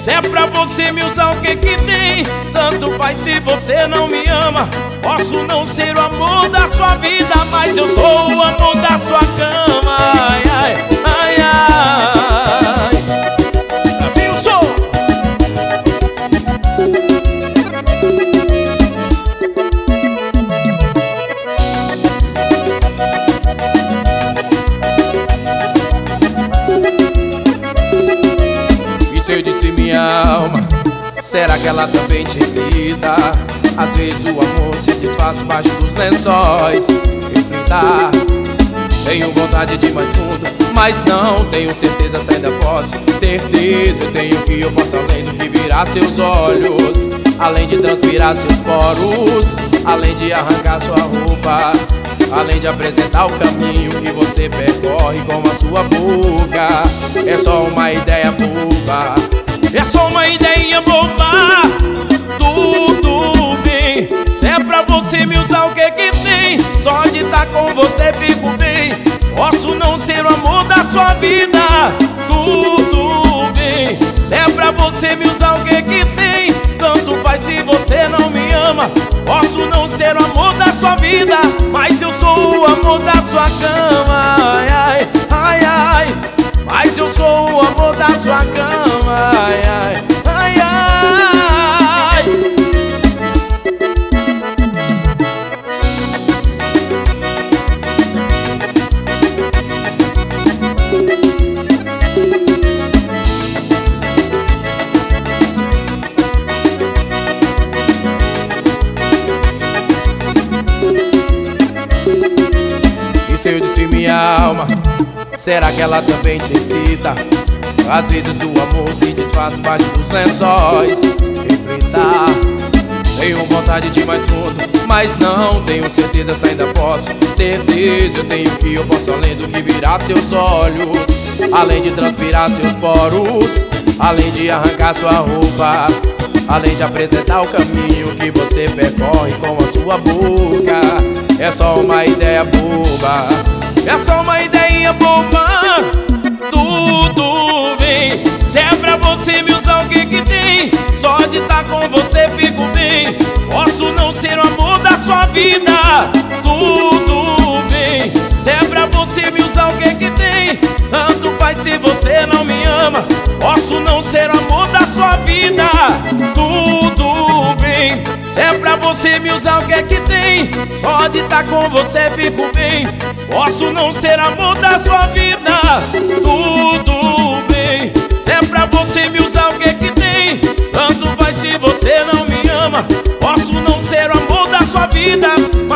Se é pra você me usar, o que que tem? Tanto faz se você não me ama. Posso não ser o amor da sua vida, mas eu sou o amor da sua cama. Ai, ai, ai, ai. Brasil, show! E se eu disse minha alma, será que ela também te excita? Às vezes o amor se desfaz embaixo dos lençóis. Enfrentar, tenho vontade de ir mais fundo, mas não tenho certeza se ainda posso. Certeza eu tenho que eu posso além do que virar seus olhos, além de transpirar seus poros, além de arrancar sua roupa, além de apresentar o caminho que você percorre com a sua boca. É só uma ideia boba, é só uma ideia boba. Tudo bem, se é pra você me usar, o que que tem? Só de estar com você fico bem. Posso não ser o amor da sua vida. Tudo bem, se é pra você me usar, o que que tem? Tanto faz se você não me ama. Posso não ser o amor da sua vida, mas eu sou o amor da sua cama. Ai, ai, ai, ai. Mas eu sou o amor da sua cama. Ai, ai, ai, ai. E se eu destruir minha alma, será que ela também te excita? Às vezes o amor se desfaz embaixo dos lençóis. Enfrentar, tenho vontade de ir mais fundo, mas não tenho certeza se ainda posso. Certeza eu tenho que eu posso além do que virar seus olhos, além de transpirar seus poros, além de arrancar sua roupa, além de apresentar o caminho que você percorre com a sua boca. É só uma ideia boba, é só uma ideia boba. Tudo bem, se é pra você me usar, o que que tem? Só de estar com você fico bem. Posso não ser o amor da sua vida. Tudo bem, se é pra você me usar, o que que tem? Tanto faz se você não me ama. Posso não ser o amor da sua vida. Tudo bem, se é pra você me usar, o que que tem? Só de estar com você fico bem. Posso não ser amor da sua vida. Tudo bem, se é pra você me usar, o que que tem? Tanto faz se você não me ama. Posso não ser o amor da sua vida.